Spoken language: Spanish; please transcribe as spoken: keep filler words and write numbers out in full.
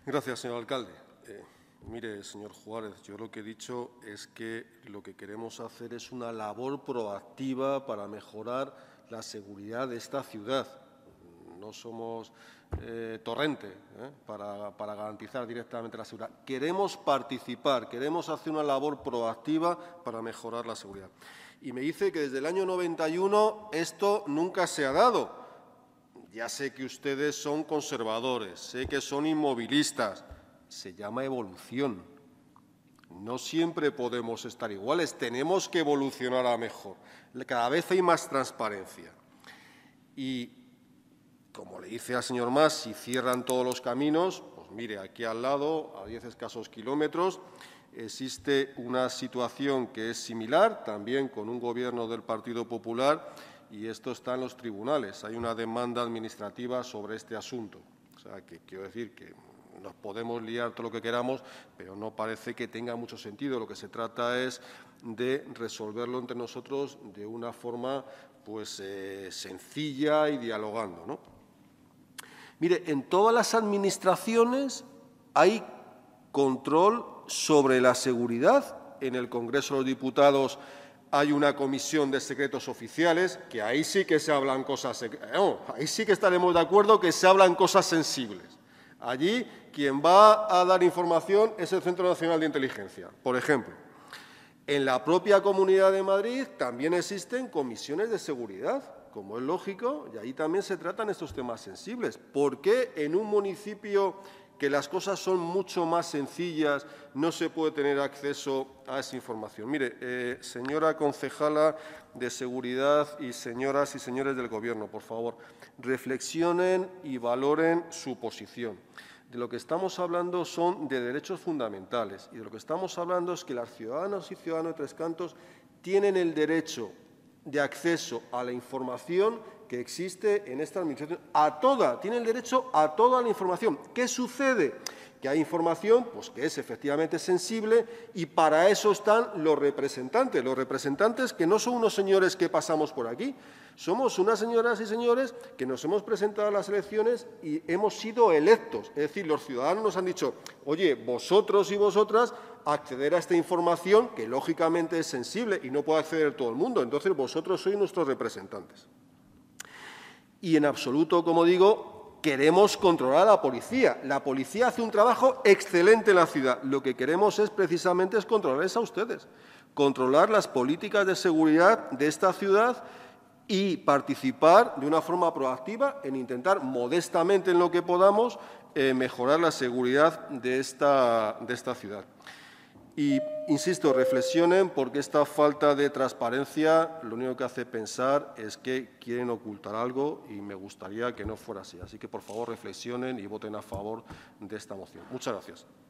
Gracias, señor alcalde. Eh, mire, señor Juárez, yo lo que he dicho es que lo que queremos hacer es una labor proactiva para mejorar la seguridad de esta ciudad. No somos eh, torrente ¿eh? para, para garantizar directamente la seguridad. Queremos participar, queremos hacer una labor proactiva para mejorar la seguridad. Y me dice que desde el año noventa y uno esto nunca se ha dado. Ya sé que ustedes son conservadores, sé que son inmovilistas. Se llama evolución. No siempre podemos estar iguales, tenemos que evolucionar a mejor. Cada vez hay más transparencia. Y, como le dice al señor Mas, si cierran todos los caminos, pues mire, aquí al lado, a diez escasos kilómetros, existe una situación que es similar, también con un gobierno del Partido Popular, y esto está en los tribunales. Hay una demanda administrativa sobre este asunto. O sea, que quiero decir que nos podemos liar todo lo que queramos, pero no parece que tenga mucho sentido. Lo que se trata es de resolverlo entre nosotros de una forma pues, eh, sencilla y dialogando, ¿no? Mire, en todas las administraciones hay control sobre la seguridad. En el Congreso de los Diputados hay una comisión de secretos oficiales, que ahí sí que se hablan cosas, no, ahí sí que estaremos de acuerdo que se hablan cosas sensibles. Allí quien va a dar información es el Centro Nacional de Inteligencia, por ejemplo. En la propia Comunidad de Madrid también existen comisiones de seguridad, como es lógico, y ahí también se tratan estos temas sensibles. ¿Por qué en un municipio que las cosas son mucho más sencillas, no se puede tener acceso a esa información? Mire, eh, señora concejala de Seguridad y señoras y señores del Gobierno, por favor, reflexionen y valoren su posición. De lo que estamos hablando son de derechos fundamentales y de lo que estamos hablando es que las ciudadanas y ciudadanos de Tres Cantos tienen el derecho de acceso a la información que existe en esta administración, a toda, tiene el derecho a toda la información. ¿Qué sucede? Que hay información pues, que es efectivamente sensible y para eso están los representantes. Los representantes que no son unos señores que pasamos por aquí, somos unas señoras y señores que nos hemos presentado a las elecciones y hemos sido electos. Es decir, los ciudadanos nos han dicho, oye, vosotros y vosotras acceder a esta información que lógicamente es sensible y no puede acceder todo el mundo. Entonces, vosotros sois nuestros representantes. Y en absoluto, como digo, queremos controlar a la policía. La policía hace un trabajo excelente en la ciudad. Lo que queremos es precisamente es controlarles a ustedes, controlar las políticas de seguridad de esta ciudad y participar de una forma proactiva en intentar modestamente en lo que podamos eh, mejorar la seguridad de esta, de esta ciudad. Y, insisto, reflexionen porque esta falta de transparencia lo único que hace pensar es que quieren ocultar algo y me gustaría que no fuera así. Así que, por favor, reflexionen y voten a favor de esta moción. Muchas gracias.